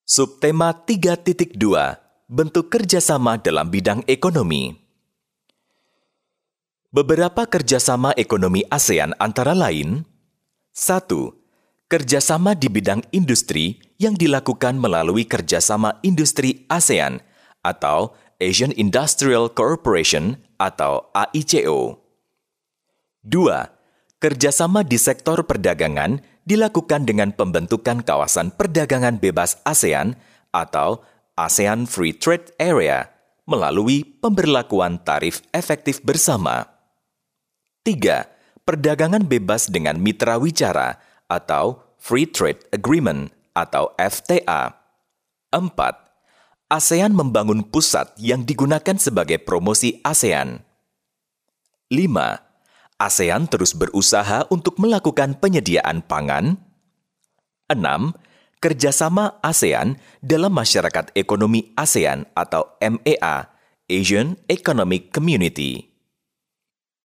Subtema 3.2, bentuk kerjasama dalam bidang ekonomi. Beberapa kerjasama ekonomi ASEAN antara lain: 1. Kerjasama di bidang industri yang dilakukan melalui Kerjasama Industri ASEAN atau Asian Industrial Cooperation atau AICO. 2. Kerjasama di sektor perdagangan dilakukan dengan pembentukan kawasan perdagangan bebas ASEAN atau ASEAN Free Trade Area melalui pemberlakuan tarif efektif bersama. 3. Perdagangan bebas dengan mitra wicara atau Free Trade Agreement atau FTA. 4. ASEAN membangun pusat yang digunakan sebagai promosi ASEAN. 5. ASEAN terus berusaha untuk melakukan penyediaan pangan. 6. Kerjasama ASEAN dalam Masyarakat Ekonomi ASEAN atau MEA, Asian Economic Community.